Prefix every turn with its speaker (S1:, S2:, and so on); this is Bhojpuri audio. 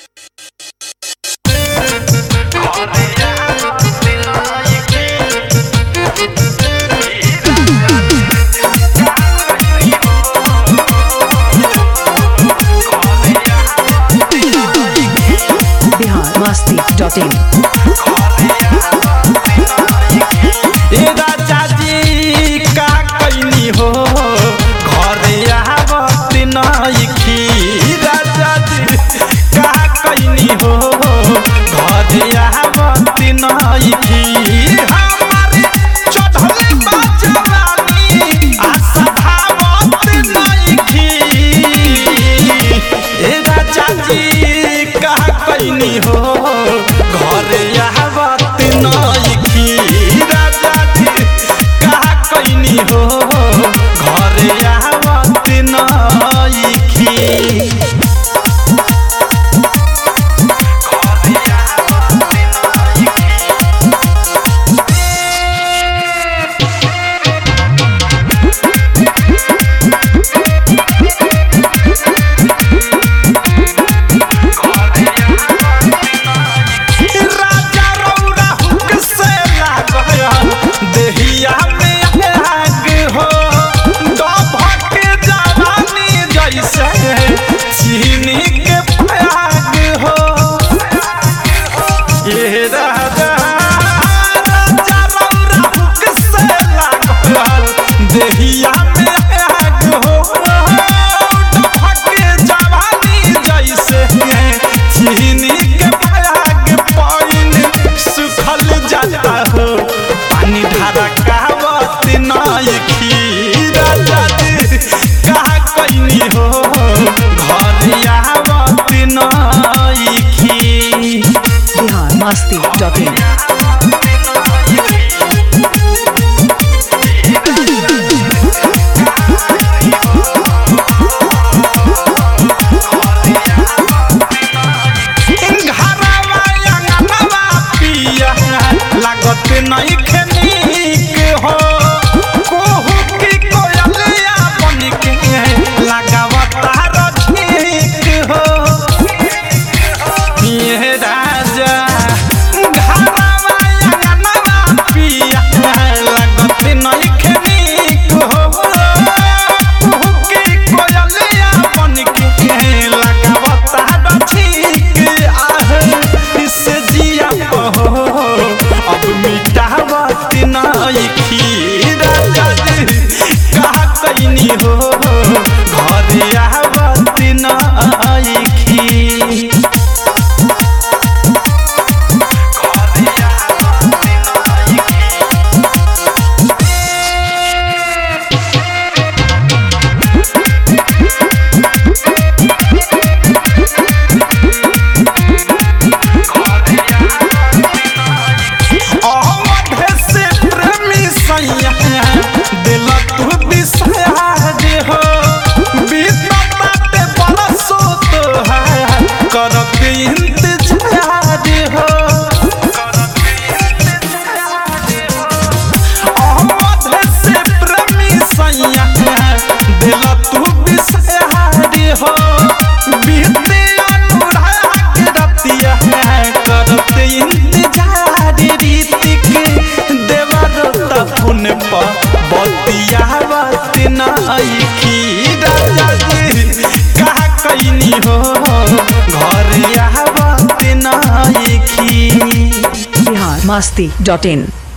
S1: masti.in
S2: राजा जी का कैनी हो घरे आवत नइखी राजा जी का कैनी हो घरे आवत नइखी हमारे चढ़ले बाजवानी आशा भावत नइखी राजा जी का कैनी हो घरे आवत नइखी राजा जी का कैनी हो घरे आवत नइखी राजा रौरा हुक से लागल देहिया में आग हो डभक जवानी जैसे चीनी के प्याग हो ये राजा रौरा हुक से लागल देहिया में आग हो डभक जवानी जैसे चीनी के सुखल जाता हो पानी धारा कहवत नइखी राजा जी कहा कैनी हो घर आवत नइखी
S1: बिहार masti.in
S2: लागत नइखे नीक हो कोहू की कोयलिया बन के लगावत ठीक हो ये राजा घरवा अंगनवा पिया लागत नइखे नीक हो कोहू की कोयलिया बन के लगावत ठीक आह इससे जिया हो अब मिटावत नइखी राजा जी कहा कैनी हो घरे आवत नइखी दिल तू बिसहार हो बीतते बरसों तोहार करत इंतजार हो अहमद से प्रेमी सैया दिल तू बिसहार हो बीते अनुराग रतिया करत इंतजार रीतिक देवर फोन पर बतियावत नइखी राजा जी कहा कैनी हो घर आवत नइखी
S1: बिहार masti.in